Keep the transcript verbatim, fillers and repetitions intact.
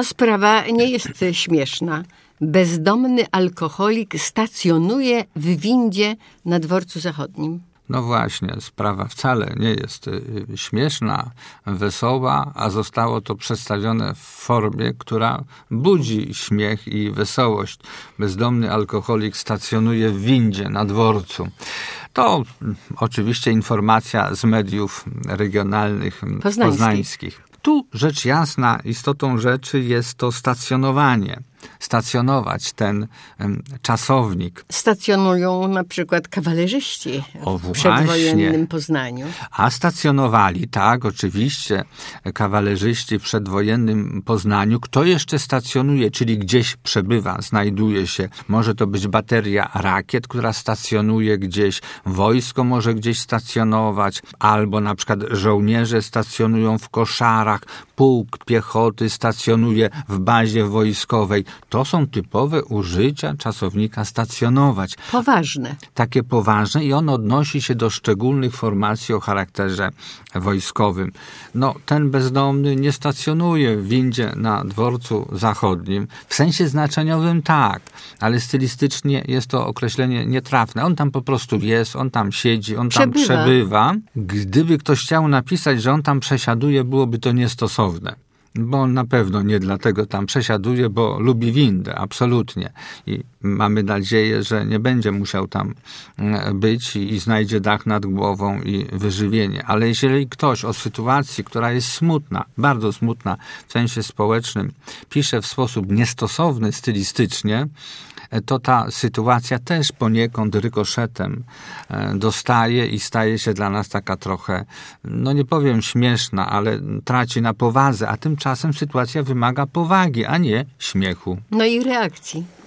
No sprawa nie jest śmieszna. Bezdomny alkoholik stacjonuje w windzie na dworcu zachodnim. No właśnie, sprawa wcale nie jest śmieszna, wesoła, a zostało to przedstawione w formie, która budzi śmiech i wesołość. Bezdomny alkoholik stacjonuje w windzie na dworcu. To oczywiście informacja z mediów regionalnych Poznańskich. poznańskich. Tu rzecz jasna, istotą rzeczy jest to stacjonowanie. Stacjonować ten um, czasownik. Stacjonują na przykład kawalerzyści o, w przedwojennym właśnie. Poznaniu. A stacjonowali, tak, oczywiście, kawalerzyści w przedwojennym Poznaniu. Kto jeszcze stacjonuje, czyli gdzieś przebywa, znajduje się. Może to być bateria rakiet, która stacjonuje gdzieś. Wojsko może gdzieś stacjonować. Albo na przykład żołnierze stacjonują w koszarach. Pułk piechoty stacjonuje w bazie wojskowej. To są typowe użycia czasownika stacjonować. Poważne. Takie poważne i on odnosi się do szczególnych formacji o charakterze wojskowym. No, ten bezdomny nie stacjonuje w windzie na dworcu zachodnim. W sensie znaczeniowym tak, ale stylistycznie jest to określenie nietrafne. On tam po prostu jest, on tam siedzi, on tam Przebywa. przebywa. Gdyby ktoś chciał napisać, że on tam przesiaduje, byłoby to niestosowne. Bo on na pewno nie dlatego tam przesiaduje, bo lubi windę, absolutnie. I mamy nadzieję, że nie będzie musiał tam być i, i znajdzie dach nad głową i wyżywienie. Ale jeżeli ktoś o sytuacji, która jest smutna, bardzo smutna w sensie społecznym, pisze w sposób niestosowny stylistycznie, to ta sytuacja też poniekąd rykoszetem dostaje i staje się dla nas taka trochę, no nie powiem śmieszna, ale traci na powadze, a tymczasem sytuacja wymaga powagi, a nie śmiechu. No i reakcji.